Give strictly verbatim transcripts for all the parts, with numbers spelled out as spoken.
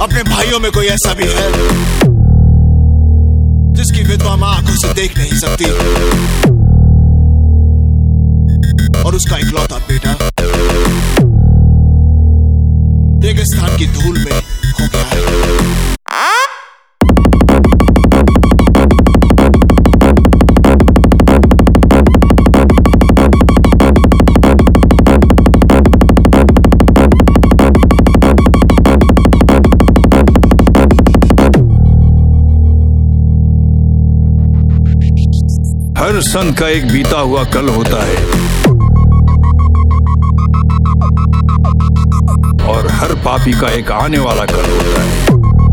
अपने भाइयों में कोई ऐसा भी है जिसकी विधवा मां आंखों से देख नहीं सकती और उसका इकलौता बेटा रेगिस्तान की धूल में खो गया है। हर संत का एक बीता हुआ कल होता है और हर पापी का एक आने वाला कल होता है।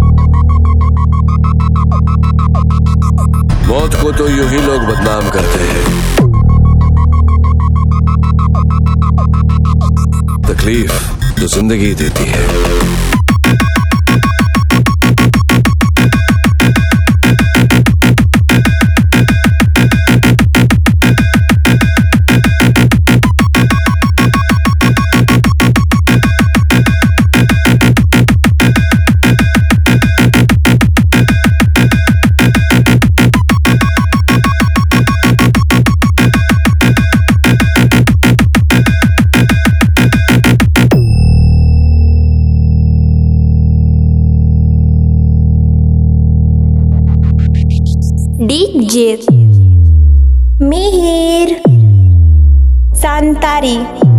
मौत को तो यूं ही लोग बदनाम करते हैं, तकलीफ तो जिंदगी देती है। डीजे मिहिर संतारी।